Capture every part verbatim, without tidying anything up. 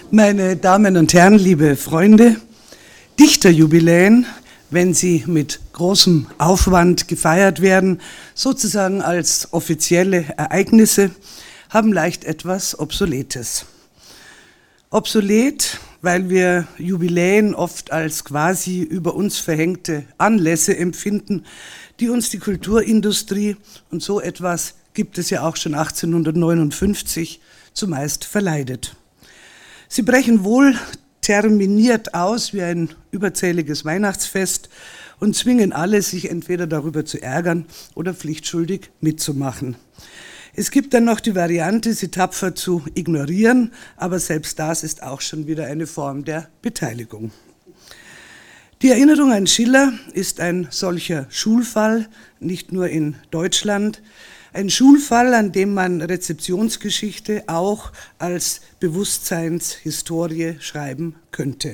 Meine Damen und Herren, liebe Freunde, Dichterjubiläen, wenn sie mit großem Aufwand gefeiert werden, sozusagen als offizielle Ereignisse, haben leicht etwas Obsoletes. Obsolet, weil wir Jubiläen oft als quasi über uns verhängte Anlässe empfinden, die uns die Kulturindustrie, und so etwas gibt es ja auch schon achtzehnhundertneunundfünfzig, zumeist verleidet. Sie brechen wohl terminiert aus wie ein überzähliges Weihnachtsfest und zwingen alle, sich entweder darüber zu ärgern oder pflichtschuldig mitzumachen. Es gibt dann noch die Variante, sie tapfer zu ignorieren, aber selbst das ist auch schon wieder eine Form der Beteiligung. Die Erinnerung an Schiller ist ein solcher Schulfall, nicht nur in Deutschland, ein Schulfall, an dem man Rezeptionsgeschichte auch als Bewusstseinshistorie schreiben könnte.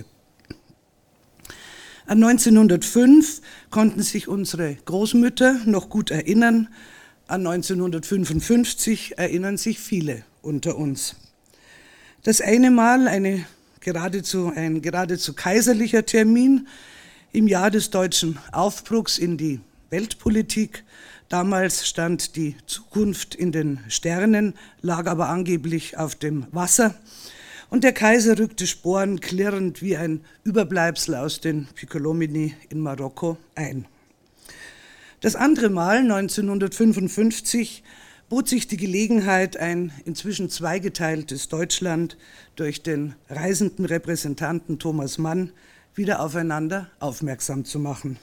An neunzehnhundertfünf konnten sich unsere Großmütter noch gut erinnern, an neunzehnhundertfünfundfünfzig erinnern sich viele unter uns. Das eine Mal eine geradezu, ein geradezu kaiserlicher Termin im Jahr des deutschen Aufbruchs in die Weltpolitik. Damals stand die Zukunft in den Sternen, lag aber angeblich auf dem Wasser. Und der Kaiser rückte sporenklirrend wie ein Überbleibsel aus den Piccolomini in Marokko ein. Das andere Mal, neunzehnhundertfünfundfünfzig, bot sich die Gelegenheit, ein inzwischen zweigeteiltes Deutschland durch den reisenden Repräsentanten Thomas Mann wieder aufeinander aufmerksam zu machen.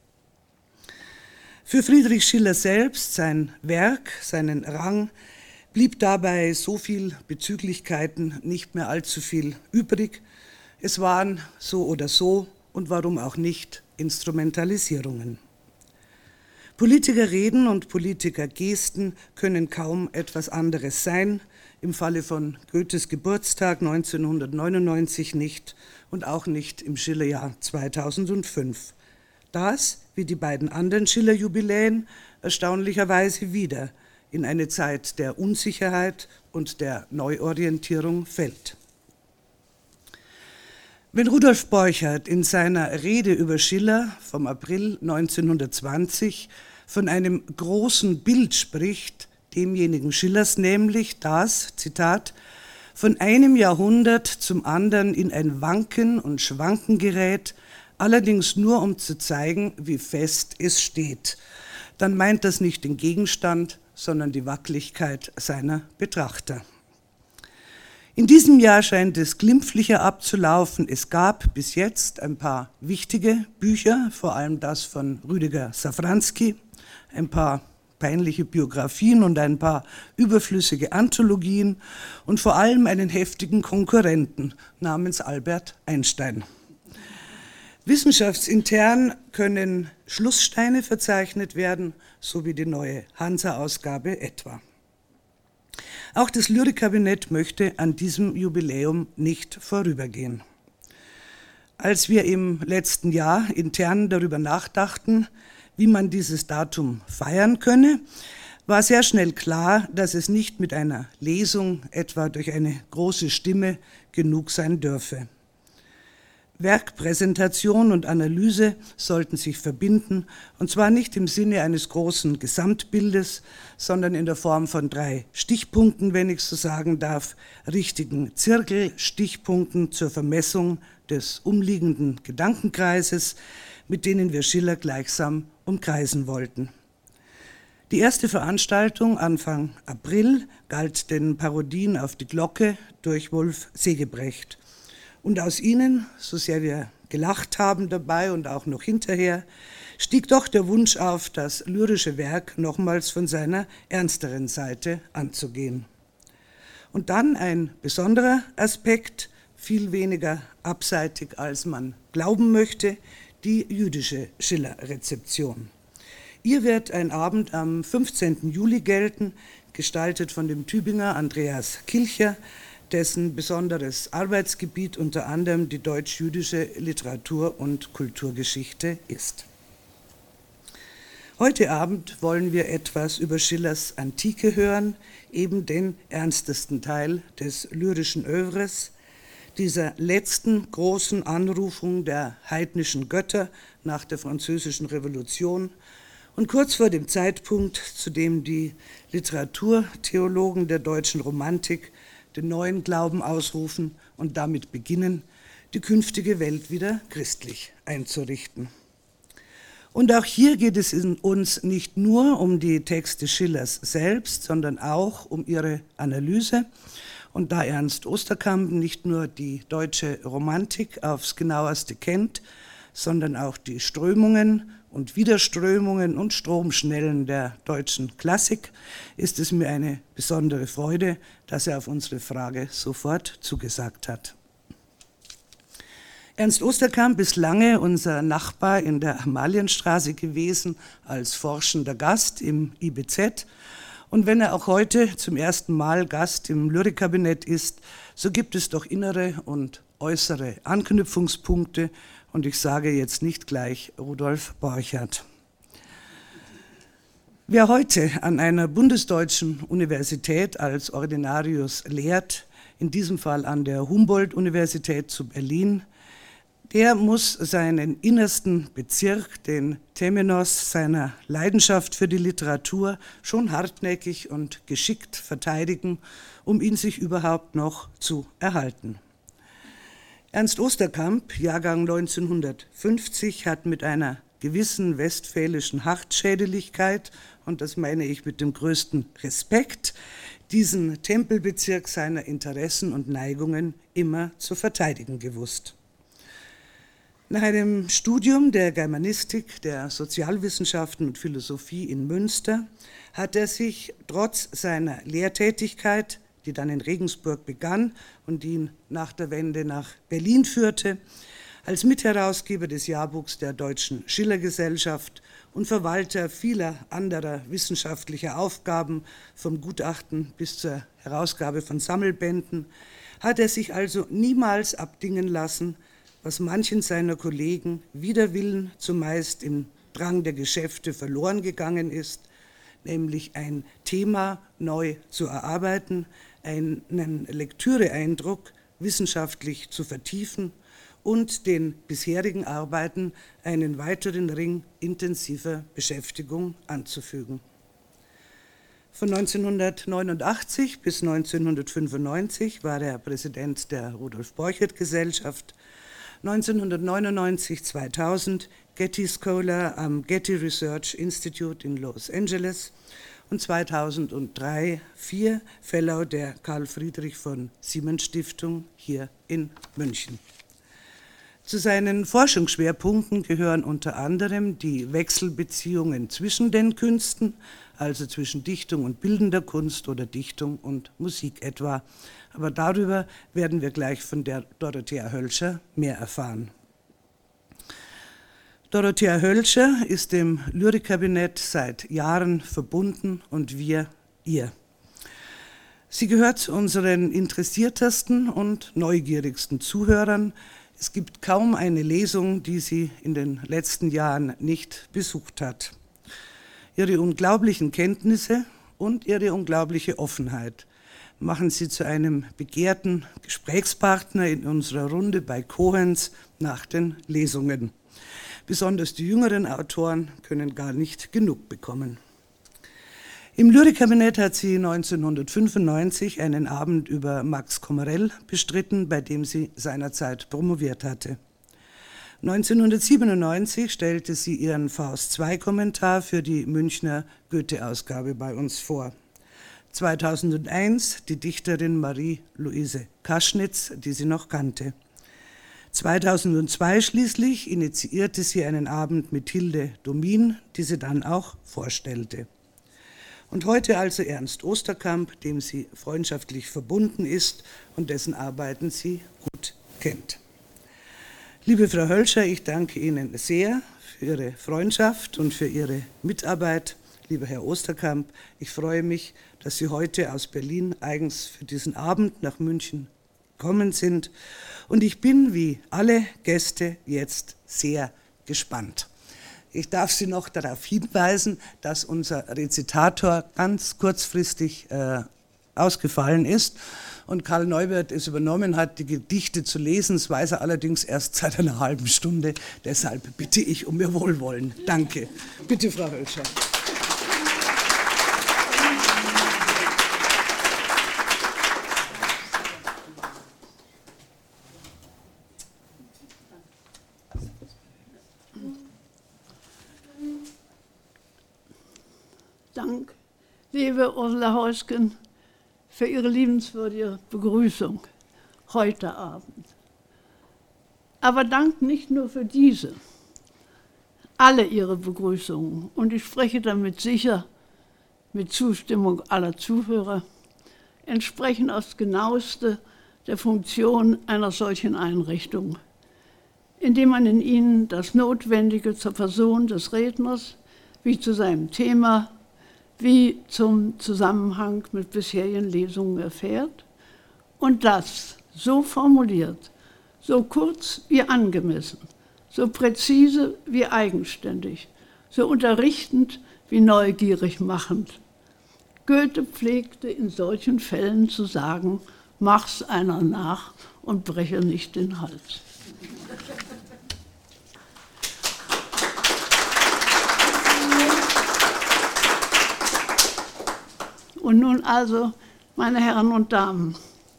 Für Friedrich Schiller selbst, sein Werk, seinen Rang, blieb dabei so viel Bezüglichkeiten, nicht mehr allzu viel übrig. Es waren so oder so und warum auch nicht Instrumentalisierungen. Politikerreden und Politikergesten können kaum etwas anderes sein, im Falle von Goethes Geburtstag neunzehnhundertneunundneunzig nicht und auch nicht im Schillerjahr zweitausendfünf. Das, wie die beiden anderen Schiller-Jubiläen, erstaunlicherweise wieder in eine Zeit der Unsicherheit und der Neuorientierung fällt. Wenn Rudolf Borchardt in seiner Rede über Schiller vom April neunzehnhundertzwanzig von einem großen Bild spricht, demjenigen Schillers nämlich, das, Zitat, von einem Jahrhundert zum anderen in ein Wanken und Schwanken gerät, allerdings nur um zu zeigen, wie fest es steht, dann meint das nicht den Gegenstand, sondern die Wackeligkeit seiner Betrachter. In diesem Jahr scheint es glimpflicher abzulaufen. Es gab bis jetzt ein paar wichtige Bücher, vor allem das von Rüdiger Safranski, ein paar peinliche Biografien und ein paar überflüssige Anthologien und vor allem einen heftigen Konkurrenten namens Albert Einstein. Wissenschaftsintern können Schlusssteine verzeichnet werden, so wie die neue Hansa-Ausgabe etwa. Auch das Lyrikkabinett möchte an diesem Jubiläum nicht vorübergehen. Als wir im letzten Jahr intern darüber nachdachten, wie man dieses Datum feiern könne, war sehr schnell klar, dass es nicht mit einer Lesung, etwa durch eine große Stimme, genug sein dürfe. Werkpräsentation und Analyse sollten sich verbinden, und zwar nicht im Sinne eines großen Gesamtbildes, sondern in der Form von drei Stichpunkten, wenn ich so sagen darf, richtigen Zirkelstichpunkten zur Vermessung des umliegenden Gedankenkreises, mit denen wir Schiller gleichsam umkreisen wollten. Die erste Veranstaltung Anfang April galt den Parodien auf die Glocke durch Wolf Segebrecht. Und aus ihnen, so sehr wir gelacht haben dabei und auch noch hinterher, stieg doch der Wunsch auf, das lyrische Werk nochmals von seiner ernsteren Seite anzugehen. Und dann ein besonderer Aspekt, viel weniger abseitig, als man glauben möchte, die jüdische Schiller-Rezeption. Ihr wird ein Abend am fünfzehnten Juli gelten, gestaltet von dem Tübinger Andreas Kilcher, dessen besonderes Arbeitsgebiet unter anderem die deutsch-jüdische Literatur- und Kulturgeschichte ist. Heute Abend wollen wir etwas über Schillers Antike hören, eben den ernstesten Teil des lyrischen Œuvres, dieser letzten großen Anrufung der heidnischen Götter nach der Französischen Revolution und kurz vor dem Zeitpunkt, zu dem die Literaturtheologen der deutschen Romantik den neuen Glauben ausrufen und damit beginnen, die künftige Welt wieder christlich einzurichten. Und auch hier geht es in uns nicht nur um die Texte Schillers selbst, sondern auch um ihre Analyse. Und da Ernst Osterkamp nicht nur die deutsche Romantik aufs genaueste kennt, sondern auch die Strömungen und Widerströmungen und Stromschnellen der deutschen Klassik, ist es mir eine besondere Freude, dass er auf unsere Frage sofort zugesagt hat. Ernst Osterkamp ist lange unser Nachbar in der Amalienstraße gewesen, als forschender Gast im I B Z. Und wenn er auch heute zum ersten Mal Gast im Lyrikkabinett ist, so gibt es doch innere und äußere Anknüpfungspunkte. Und ich sage jetzt nicht gleich Rudolf Borchardt. Wer heute an einer bundesdeutschen Universität als Ordinarius lehrt, in diesem Fall an der Humboldt-Universität zu Berlin, der muss seinen innersten Bezirk, den Temenos seiner Leidenschaft für die Literatur, schon hartnäckig und geschickt verteidigen, um ihn sich überhaupt noch zu erhalten. Ernst Osterkamp, Jahrgang neunzehnhundertfünfzig, hat mit einer gewissen westfälischen Hartschädeligkeit, und das meine ich mit dem größten Respekt, diesen Tempelbezirk seiner Interessen und Neigungen immer zu verteidigen gewusst. Nach einem Studium der Germanistik, der Sozialwissenschaften und Philosophie in Münster hat er sich trotz seiner Lehrtätigkeit, die dann in Regensburg begann und die ihn nach der Wende nach Berlin führte, als Mitherausgeber des Jahrbuchs der Deutschen Schillergesellschaft und Verwalter vieler anderer wissenschaftlicher Aufgaben, vom Gutachten bis zur Herausgabe von Sammelbänden, hat er sich also niemals abdingen lassen, was manchen seiner Kollegen wider Willen zumeist im Drang der Geschäfte verloren gegangen ist, nämlich ein Thema neu zu erarbeiten, einen Lektüreeindruck wissenschaftlich zu vertiefen und den bisherigen Arbeiten einen weiteren Ring intensiver Beschäftigung anzufügen. Von neunzehnhundertneunundachtzig bis neunzehnhundertfünfundneunzig war er Präsident der Rudolf-Borchardt-Gesellschaft, neunzehnhundertneunundneunzig bis zweitausend Getty Scholar am Getty Research Institute in Los Angeles und zweitausenddrei bis zweitausendvier Fellow der Karl Friedrich von Siemens Stiftung hier in München. Zu seinen Forschungsschwerpunkten gehören unter anderem die Wechselbeziehungen zwischen den Künsten, also zwischen Dichtung und bildender Kunst oder Dichtung und Musik etwa. Aber darüber werden wir gleich von der Dorothea Hölscher mehr erfahren. Dorothea Hölscher ist dem Lyrikkabinett seit Jahren verbunden und wir ihr. Sie gehört zu unseren interessiertesten und neugierigsten Zuhörern. Es gibt kaum eine Lesung, die sie in den letzten Jahren nicht besucht hat. Ihre unglaublichen Kenntnisse und ihre unglaubliche Offenheit machen sie zu einem begehrten Gesprächspartner in unserer Runde bei Kohens nach den Lesungen. Besonders die jüngeren Autoren können gar nicht genug bekommen. Im Lyrikkabinett hat sie neunzehnhundertfünfundneunzig einen Abend über Max Kommerell bestritten, bei dem sie seinerzeit promoviert hatte. neunzehnhundertsiebenundneunzig stellte sie ihren Faust-zwei-Kommentar für die Münchner Goethe-Ausgabe bei uns vor. zweitausendeins die Dichterin Marie-Louise Kaschnitz, die sie noch kannte. zweitausendzwei schließlich initiierte sie einen Abend mit Hilde Domin, die sie dann auch vorstellte. Und heute also Ernst Osterkamp, dem sie freundschaftlich verbunden ist und dessen Arbeiten sie gut kennt. Liebe Frau Hölscher, ich danke Ihnen sehr für Ihre Freundschaft und für Ihre Mitarbeit. Lieber Herr Osterkamp, ich freue mich, dass Sie heute aus Berlin eigens für diesen Abend nach München gekommen sind. Und ich bin, wie alle Gäste, jetzt sehr gespannt. Ich darf Sie noch darauf hinweisen, dass unser Rezitator ganz kurzfristig äh, ausgefallen ist und Karl Neuwirth es übernommen hat, die Gedichte zu lesen. Das weiß er allerdings erst seit einer halben Stunde. Deshalb bitte ich um Ihr Wohlwollen. Danke. Bitte, Frau Hölscher. Dank, liebe Ursula Heusgen, für Ihre liebenswürdige Begrüßung heute Abend. Aber Dank nicht nur für diese, alle Ihre Begrüßungen, und ich spreche damit sicher mit Zustimmung aller Zuhörer, entsprechen aufs Genaueste der Funktion einer solchen Einrichtung, indem man in ihnen das Notwendige zur Person des Redners wie zu seinem Thema wie zum Zusammenhang mit bisherigen Lesungen erfährt und das so formuliert, so kurz wie angemessen, so präzise wie eigenständig, so unterrichtend wie neugierig machend. Goethe pflegte in solchen Fällen zu sagen, mach's einer nach und breche nicht den Hals. Und nun also, meine Herren und Damen,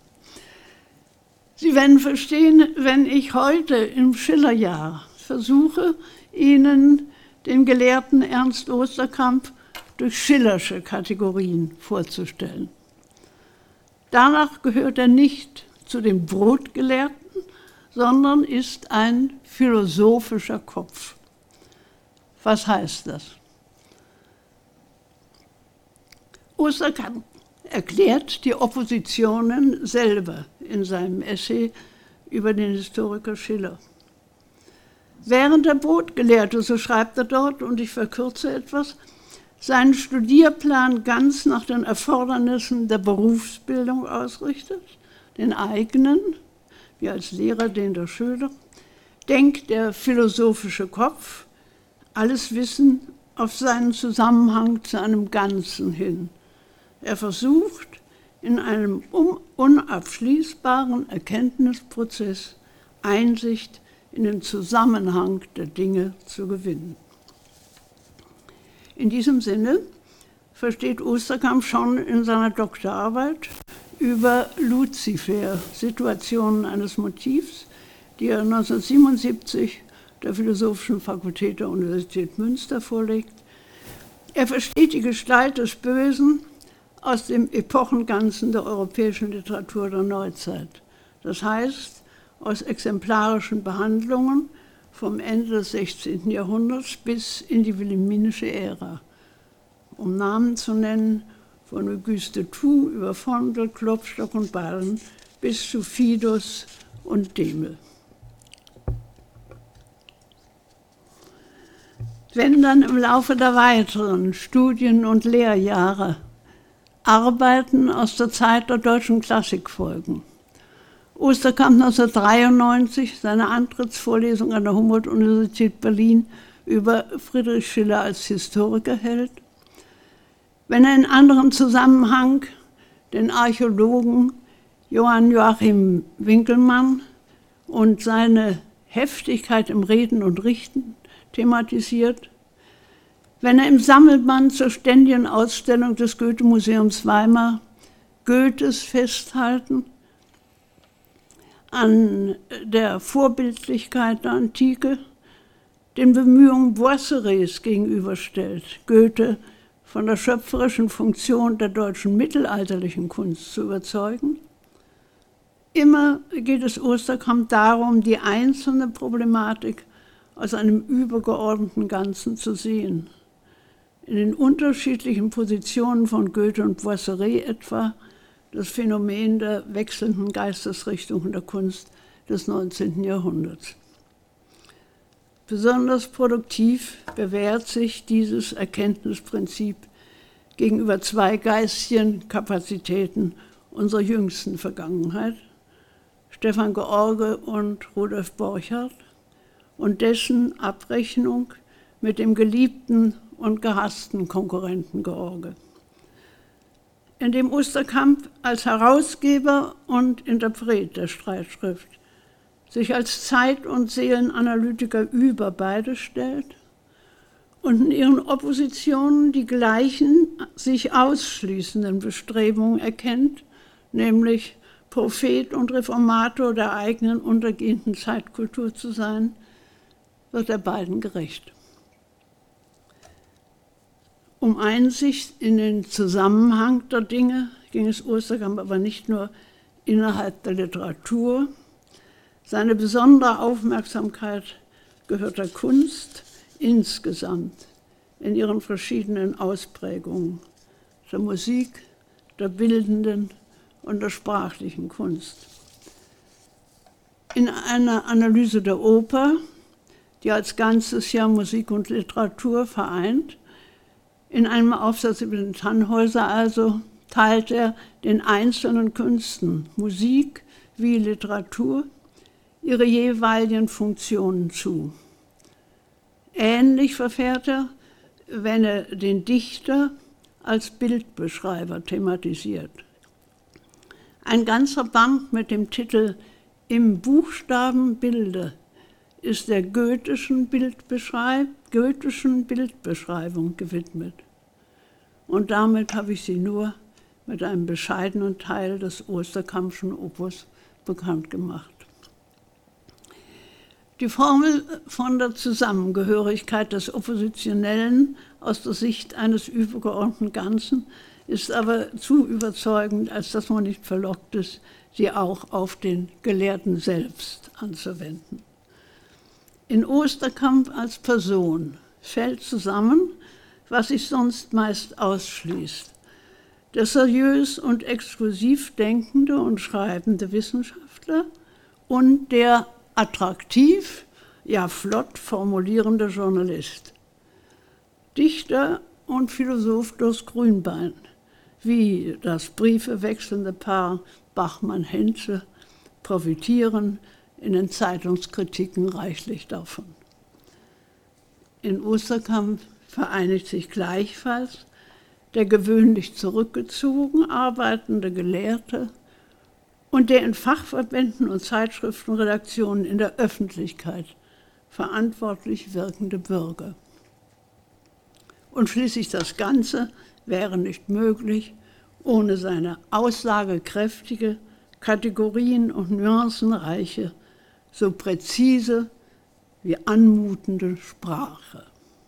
Sie werden verstehen, wenn ich heute im Schillerjahr versuche, Ihnen den Gelehrten Ernst Osterkamp durch schillersche Kategorien vorzustellen. Danach gehört er nicht zu den Brotgelehrten, sondern ist ein philosophischer Kopf. Was heißt das? Osterkamp erklärt die Oppositionen selber in seinem Essay über den Historiker Schiller. Während der Brotgelehrte, so schreibt er dort, und ich verkürze etwas, seinen Studierplan ganz nach den Erfordernissen der Berufsbildung ausrichtet, den eigenen, wie als Lehrer den der Schüler, denkt der philosophische Kopf alles Wissen auf seinen Zusammenhang zu einem Ganzen hin. Er versucht, in einem unabschließbaren Erkenntnisprozess Einsicht in den Zusammenhang der Dinge zu gewinnen. In diesem Sinne versteht Osterkamp schon in seiner Doktorarbeit über Luzifer, Situationen eines Motivs, die er neunzehnhundertsiebenundsiebzig der Philosophischen Fakultät der Universität Münster vorlegt. Er versteht die Gestalt des Bösen aus dem Epochenganzen der europäischen Literatur der Neuzeit. Das heißt, aus exemplarischen Behandlungen vom Ende des sechzehnten Jahrhunderts bis in die wilhelminische Ära. Um Namen zu nennen, von Auguste Tout über Vondel, Klopstock und Ballen bis zu Fidus und Demel. Wenn dann im Laufe der weiteren Studien- und Lehrjahre Arbeiten aus der Zeit der deutschen Klassik folgen, Osterkamp neunzehnhundertdreiundneunzig seine Antrittsvorlesung an der Humboldt-Universität Berlin über Friedrich Schiller als Historiker hält, wenn er in anderem Zusammenhang den Archäologen Johann Joachim Winckelmann und seine Heftigkeit im Reden und Richten thematisiert, wenn er im Sammelband zur ständigen Ausstellung des Goethe-Museums Weimar Goethes Festhalten an der Vorbildlichkeit der Antike den Bemühungen Boisserets gegenüberstellt, Goethe von der schöpferischen Funktion der deutschen mittelalterlichen Kunst zu überzeugen. Immer geht es Osterkamp darum, die einzelne Problematik aus einem übergeordneten Ganzen zu sehen. In den unterschiedlichen Positionen von Goethe und Boisseret etwa das Phänomen der wechselnden Geistesrichtungen der Kunst des neunzehnten Jahrhunderts. Besonders produktiv bewährt sich dieses Erkenntnisprinzip gegenüber zwei geistigen Kapazitäten unserer jüngsten Vergangenheit, Stefan George und Rudolf Borchardt, und dessen Abrechnung mit dem geliebten und gehassten Konkurrenten George. in dem Osterkamp als Herausgeber und Interpret der Streitschrift sich als Zeit- und Seelenanalytiker über beide stellt und in ihren Oppositionen die gleichen, sich ausschließenden Bestrebungen erkennt, nämlich Prophet und Reformator der eigenen untergehenden Zeitkultur zu sein, wird er beiden gerecht. Um Einsicht in den Zusammenhang der Dinge ging es Osterkamp aber nicht nur innerhalb der Literatur. Seine besondere Aufmerksamkeit gehört der Kunst insgesamt in ihren verschiedenen Ausprägungen, der Musik, der bildenden und der sprachlichen Kunst. In einer Analyse der Oper, die als Ganzes ja Musik und Literatur vereint, in einem Aufsatz über den Tannhäuser also, teilt er den einzelnen Künsten, Musik wie Literatur, ihre jeweiligen Funktionen zu. Ähnlich verfährt er, wenn er den Dichter als Bildbeschreiber thematisiert. Ein ganzer Band mit dem Titel »Im Buchstaben Bilde« ist der goethischen, Bildbeschreib goethischen Bildbeschreibung gewidmet. Und damit habe ich sie nur mit einem bescheidenen Teil des Osterkampschen Opus bekannt gemacht. Die Formel von der Zusammengehörigkeit des Oppositionellen aus der Sicht eines übergeordneten Ganzen ist aber zu überzeugend, als dass man nicht verlockt ist, sie auch auf den Gelehrten selbst anzuwenden. In Osterkamp als Person fällt zusammen, was sich sonst meist ausschließt. Der seriös und exklusiv denkende und schreibende Wissenschaftler und der attraktiv, ja flott formulierende Journalist. Dichter und Philosoph durchs Grünbein, wie das briefewechselnde Paar Bachmann-Henze, profitieren in den Zeitungskritiken reichlich davon. In Osterkamp vereinigt sich gleichfalls der gewöhnlich zurückgezogen arbeitende Gelehrte und der in Fachverbänden und Zeitschriftenredaktionen in der Öffentlichkeit verantwortlich wirkende Bürger. Und schließlich das Ganze wäre nicht möglich ohne seine aussagekräftige, kategorien- und nuancenreiche, so präzise wie anmutende Sprache.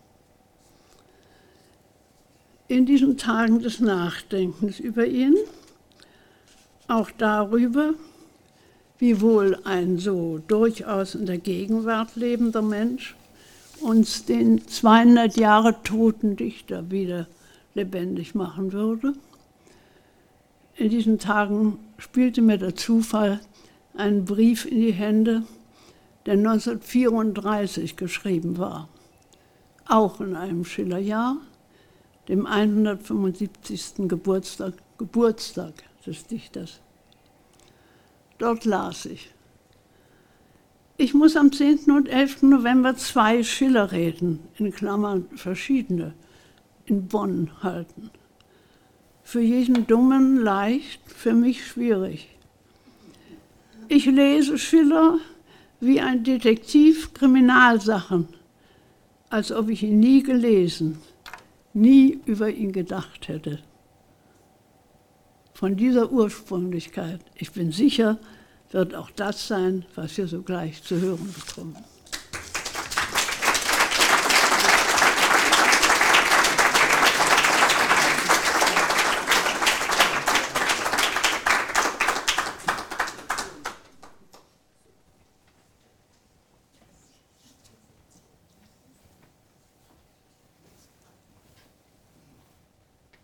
In diesen Tagen des Nachdenkens über ihn, auch darüber, wie wohl ein so durchaus in der Gegenwart lebender Mensch uns den zweihundert Jahre toten Dichter wieder lebendig machen würde. In diesen Tagen spielte mir der Zufall einen Brief in die Hände, der neunzehnhundertvierunddreißig geschrieben war, auch in einem Schillerjahr, dem hundertfünfundsiebzigsten Geburtstag, Geburtstag des Dichters. Dort las ich: Ich muss am zehnten und elften November zwei Schillerreden, in Klammern verschiedene, in Bonn halten. Für jeden Dummen leicht, für mich schwierig. Ich lese Schiller wie ein Detektiv Kriminalsachen, als ob ich ihn nie gelesen, nie über ihn gedacht hätte. Von dieser Ursprünglichkeit, ich bin sicher, wird auch das sein, was wir sogleich zu hören bekommen.